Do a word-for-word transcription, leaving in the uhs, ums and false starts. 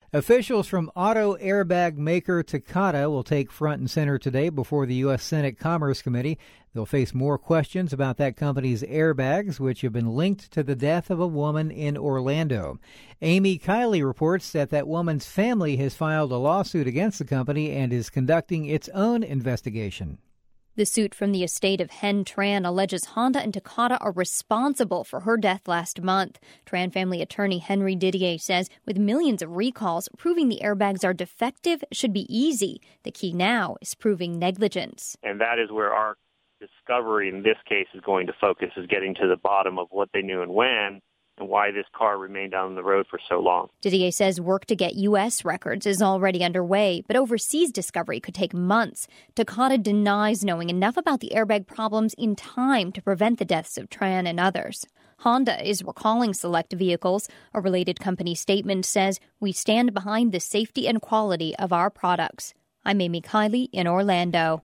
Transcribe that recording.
Officials from auto airbag maker Takata will take front and center today before the U S. Senate Commerce Committee. They'll face more questions about that company's airbags, which have been linked to the death of a woman in Orlando. Amy Kiley reports that that woman's family has filed a lawsuit against the company and is conducting its own investigation. The suit from the estate of Hen Tran alleges Honda and Takata are responsible for her death last month. Tran family attorney Henry Didier says with millions of recalls, proving the airbags are defective should be easy. The key now is proving negligence. And that is where our discovery in this case is going to focus, is getting to the bottom of what they knew and when, and why this car remained down the road for so long. Didier says work to get U S records is already underway, but overseas discovery could take months. Takata denies knowing enough about the airbag problems in time to prevent the deaths of Tran and others. Honda is recalling select vehicles. A related company statement says, "We stand behind the safety and quality of our products." I'm Amy Kiley in Orlando.